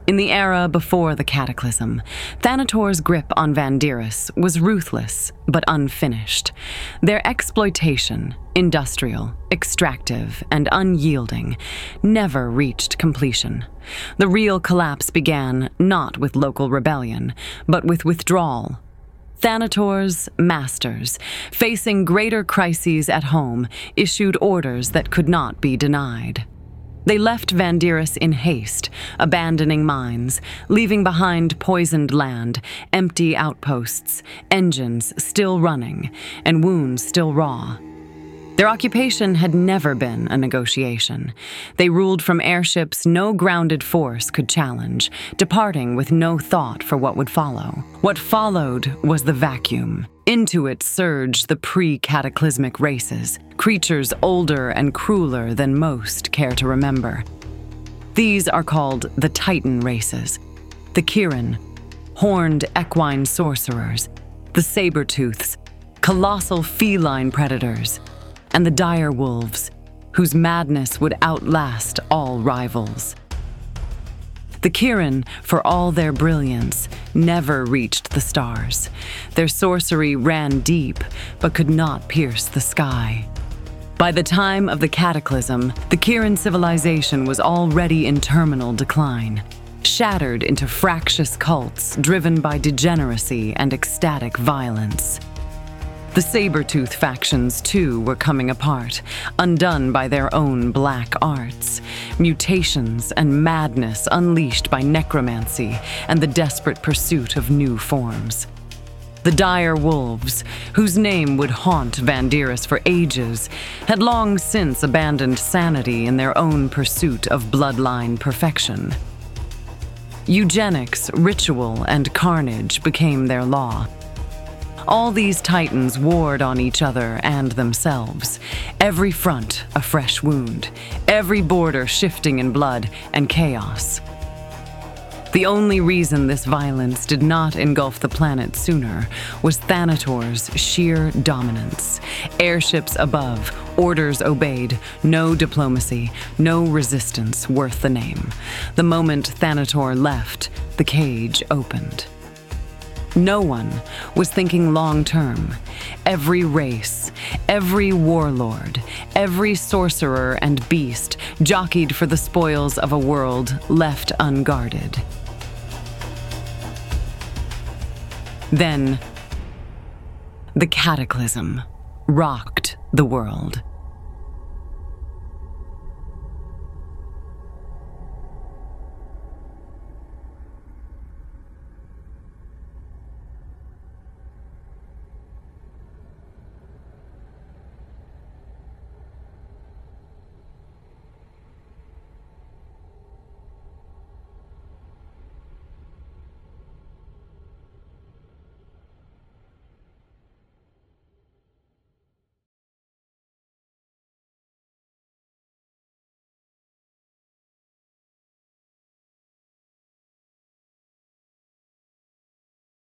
In the era before the Cataclysm, Thanator's grip on Vandirus was ruthless but unfinished. Their exploitation, industrial, extractive, and unyielding, never reached completion. The real collapse began not with local rebellion, but with withdrawal. Thanator's masters, facing greater crises at home, issued orders that could not be denied. They left Vandirus in haste, abandoning mines, leaving behind poisoned land, empty outposts, engines still running, and wounds still raw. Their occupation had never been a negotiation. They ruled from airships no grounded force could challenge, departing with no thought for what would follow. What followed was the vacuum. Into it surged the pre-cataclysmic races, creatures older and crueler than most care to remember. These are called the Titan races, the Kirin, horned equine sorcerers, the Sabertooths, colossal feline predators, and the dire wolves, whose madness would outlast all rivals. The Kirin, for all their brilliance, never reached the stars. Their sorcery ran deep, but could not pierce the sky. By the time of the Cataclysm, the Kirin civilization was already in terminal decline, shattered into fractious cults driven by degeneracy and ecstatic violence. The Sabertooth factions, too, were coming apart, undone by their own black arts, mutations and madness unleashed by necromancy and the desperate pursuit of new forms. The dire wolves, whose name would haunt Vandirus for ages, had long since abandoned sanity in their own pursuit of bloodline perfection. Eugenics, ritual, and carnage became their law. All these titans warred on each other and themselves, every front a fresh wound, every border shifting in blood and chaos. The only reason this violence did not engulf the planet sooner was Thanator's sheer dominance. Airships above, orders obeyed, no diplomacy, no resistance worth the name. The moment Thanator left, the cage opened. No one was thinking long-term. Every race, every warlord, every sorcerer and beast jockeyed for the spoils of a world left unguarded. Then, the Cataclysm rocked the world.